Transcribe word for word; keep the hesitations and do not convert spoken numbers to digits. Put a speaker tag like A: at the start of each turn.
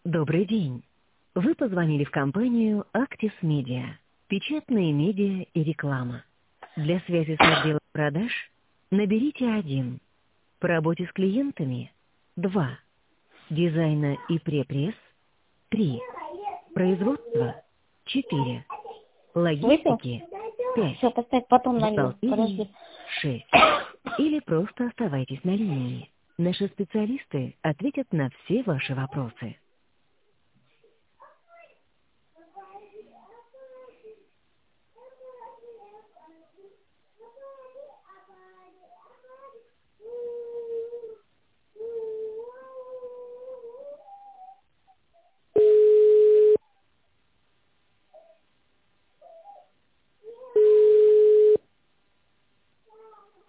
A: Добрый день. Вы позвонили в компанию Actis Media. Печатные медиа и реклама. Для связи с отделом продаж наберите один. По работе с клиентами два. Дизайна и препресс три. Производство четыре.
B: Выпил?
A: Логистики пять.
B: Все, поставь, потом налью.
A: Бухгалтерии
B: Подожди.
A: шесть. Или просто оставайтесь на линии. Наши специалисты ответят на все ваши вопросы.